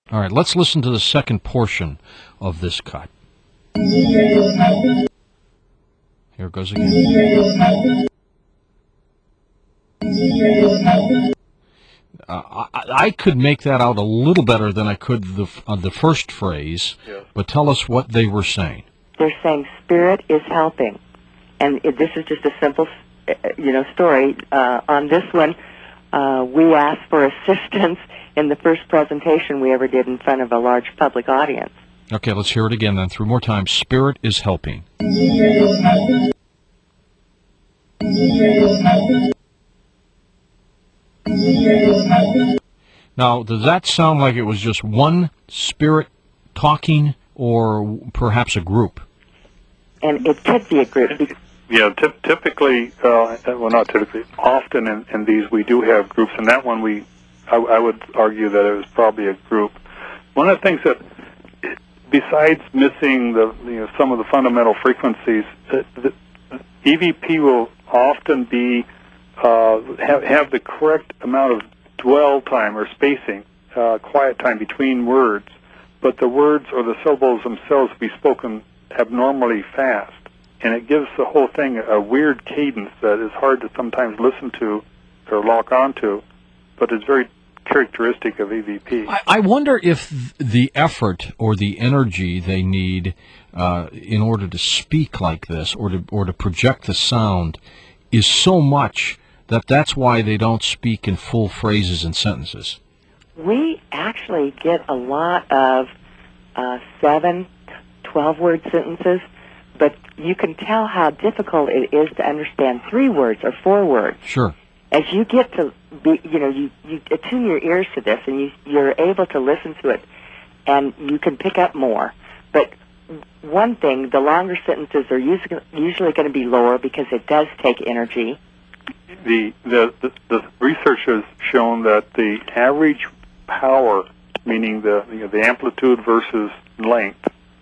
All right, let's listen to the second portion of this cut. Here it goes again. I could make that out a little better than I could on the first phrase, yes. But tell us what they were saying. They're saying spirit is helping. And this is just a simple, story. On this one, we asked for assistance in the first presentation we ever did in front of a large public audience. Okay, let's hear it again then, 3 more times. Spirit is helping. Now, does that sound like it was just one spirit talking, or perhaps a group? And it could be a group. Yeah, typically, well, not typically, often in these we do have groups, and that one I would argue that it was probably a group. One of the things that, besides missing some of the fundamental frequencies, the EVP will often be have the correct amount of dwell time or spacing, quiet time between words, but the words or the syllables themselves will be spoken abnormally fast, and it gives the whole thing a weird cadence that is hard to sometimes listen to or lock onto, but it's very characteristic of EVP. I wonder if the effort or the energy they need in order to speak like this or to project the sound is so much that's why they don't speak in full phrases and sentences. We actually get a lot of 7, 12-word sentences, but you can tell how difficult it is to understand 3 words or 4 words. Sure. As you get to be, you attune your ears to this, and you're able to listen to it, and you can pick up more. But one thing, the longer sentences are usually going to be lower because it does take energy. The research has shown that the average power, meaning the amplitude versus length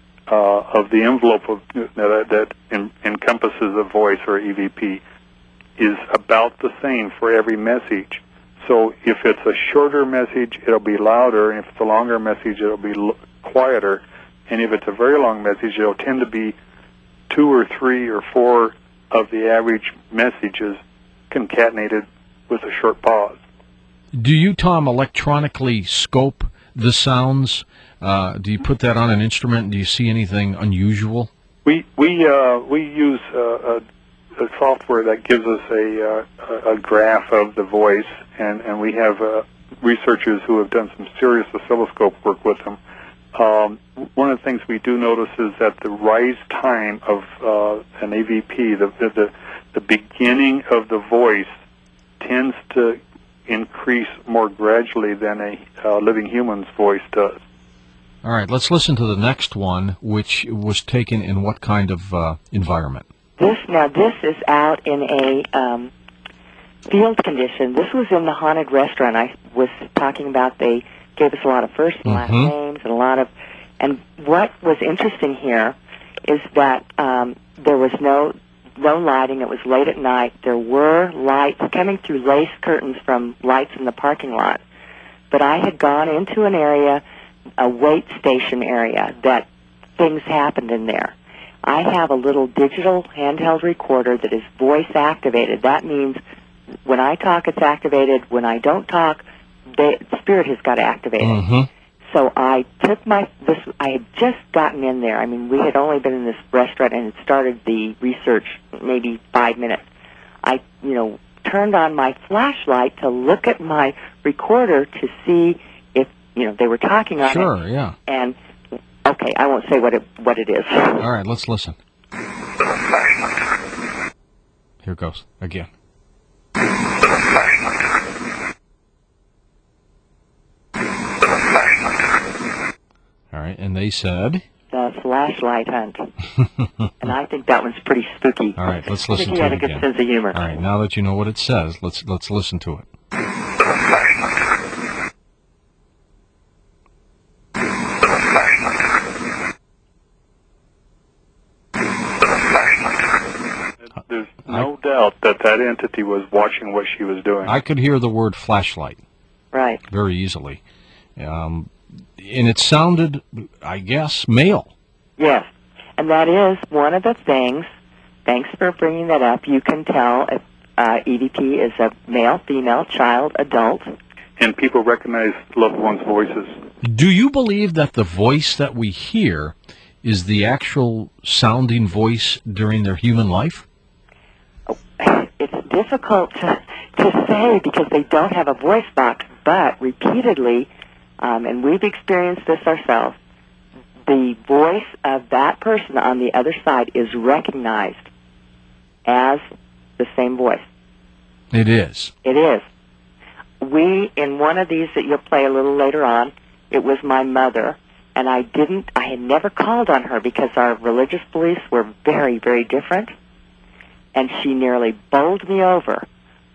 of the envelope that encompasses a voice or EVP, is about the same for every message. So if it's a shorter message, it'll be louder, and if it's a longer message, it'll be quieter. And if it's a very long message, it'll tend to be 2 or 3 or 4 of the average messages concatenated with a short pause. Do you, Tom, electronically scope the sounds? Do you put that on an instrument? Do you see anything unusual? We use a software that gives us a graph of the voice, and we have researchers who have done some serious oscilloscope work with them. One of the things we do notice is that the rise time of an AVP, the beginning of the voice, tends to increase more gradually than a living human's voice does. All right, let's listen to the next one, which was taken in what kind of environment? This is out in a field condition. This was in the haunted restaurant I was talking about. They gave us a lot of first and last names and and what was interesting here is that there was no lighting. It was late at night. There were lights coming through lace curtains from lights in the parking lot. But I had gone into an area, a wait station area, that things happened in there. I have a little digital handheld recorder that is voice activated. That means when I talk, it's activated. When I don't talk, the spirit has got activated. So I took I had just gotten in there. I mean, we had only been in this restaurant and had started the research maybe 5 minutes. I, turned on my flashlight to look at my recorder to see if, they were talking on it. Sure, yeah. And, okay, I won't say what it is. All right, let's listen. Here it goes, again. All right, and they said? The flashlight hunt. And I think that one's pretty spooky. All right, let's listen to it again. He had a again. good sense of humor. All right, now that you know what it says, let's listen to it. There's no doubt that entity was watching what she was doing. I could hear the word flashlight. Right. Very easily. it sounded, I guess, male. Yes, and that is one of the things. Thanks for bringing that up. You can tell if EVP is a male, female, child, adult. And people recognize loved ones' voices. Do you believe that the voice that we hear is the actual sounding voice during their human life? It's difficult to say because they don't have a voice box, but repeatedly, and we've experienced this ourselves, the voice of that person on the other side is recognized as the same voice. It is. It is. In one of these that you'll play a little later on, it was my mother, and I had never called on her because our religious beliefs were very, very different, and she nearly bowled me over.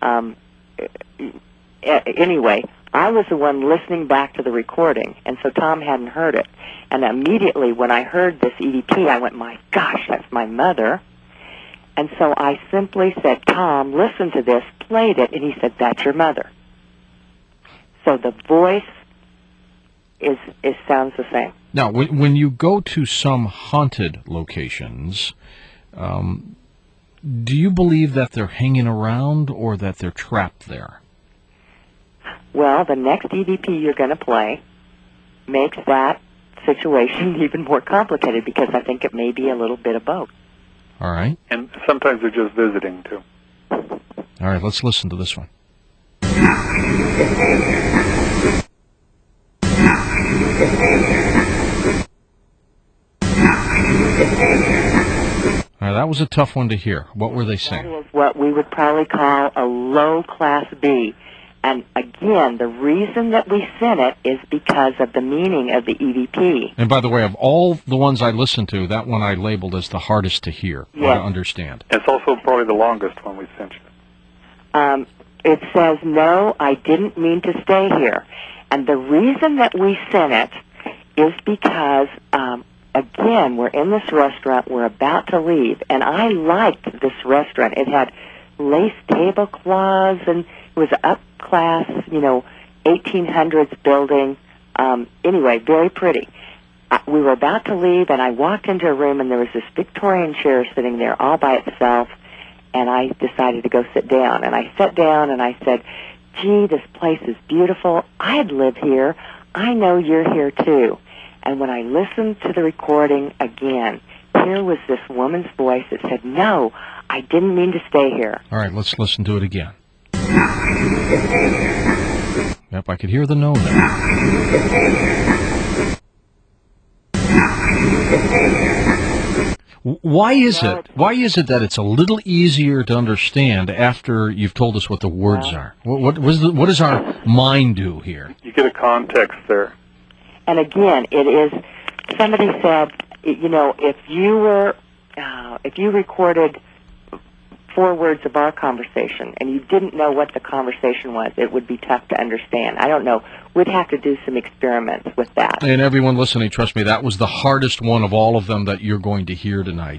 Anyway, I was the one listening back to the recording, and so Tom hadn't heard it. And immediately when I heard this EVP, I went, my gosh, that's my mother. And so I simply said, Tom, listen to this, played it, and he said, that's your mother. So the voice sounds the same. Now, when you go to some haunted locations, do you believe that they're hanging around or that they're trapped there? Well, the next EVP you're going to play makes that situation even more complicated because I think it may be a little bit of both. All right. And sometimes they're just visiting, too. All right, let's listen to this one. All right, that was a tough one to hear. What were they saying? That is what we would probably call a low class B. And again, the reason that we sent it is because of the meaning of the EVP. And by the way, of all the ones I listened to, that one I labeled as the hardest to hear or to understand. It's also probably the longest one we sent you. It says, no, I didn't mean to stay here. And the reason that we sent it is because, again, we're in this restaurant, we're about to leave, and I liked this restaurant. It had lace tablecloths, and it was up-class, 1800s building. Anyway, very pretty. We were about to leave, and I walked into a room, and there was this Victorian chair sitting there all by itself, and I decided to go sit down. And I sat down, and I said, gee, this place is beautiful. I'd live here. I know you're here, too. And when I listened to the recording again, here was this woman's voice that said, no, I didn't mean to stay here. All right, let's listen to it again. Yep, I could hear the no there. Why is it that it's a little easier to understand after you've told us what the words are? What does our mind do here? You get a context there. And again, it is, somebody said, if you recorded 4 words of our conversation and you didn't know what the conversation was, it would be tough to understand. I don't know. We'd have to do some experiments with that. And everyone listening, trust me, that was the hardest one of all of them that you're going to hear tonight.